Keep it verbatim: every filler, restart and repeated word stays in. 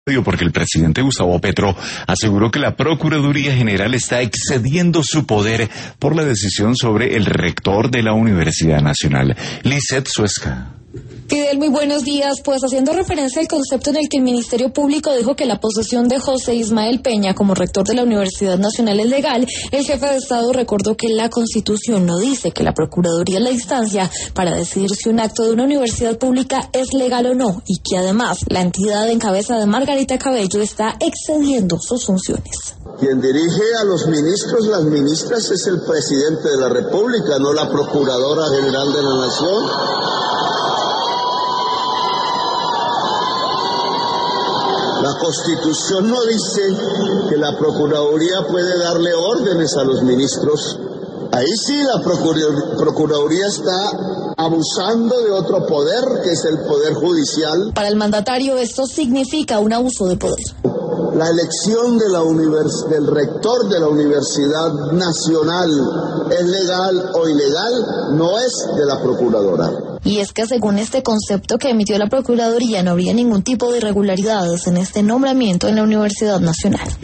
Porque el presidente Gustavo Petro aseguró que la Procuraduría General está excediendo su poder por la decisión sobre el rector de la Universidad Nacional. Lisette Suesca. Fidel, muy buenos días. Pues haciendo referencia al concepto en el que el Ministerio Público dijo que la posesión de José Ismael Peña como rector de la Universidad Nacional es legal, el jefe de Estado recordó que la Constitución no dice que la Procuraduría es la instancia para decidir si un acto de una universidad pública es legal o no, y que además la entidad en cabeza de Margarita Cabello está excediendo sus funciones. Quien dirige a los ministros, las ministras, es el presidente de la República, no la Procuradora General de la Nación. La Constitución no dice que la Procuraduría puede darle órdenes a los ministros. Ahí sí la Procur- Procuraduría está abusando de otro poder, que es el Poder Judicial. Para el mandatario esto significa un abuso de poder. La elección de la univers- del rector de la Universidad Nacional, ¿es legal o ilegal? No es de la Procuradora. Y es que según este concepto que emitió la Procuraduría no habría ningún tipo de irregularidades en este nombramiento en la Universidad Nacional.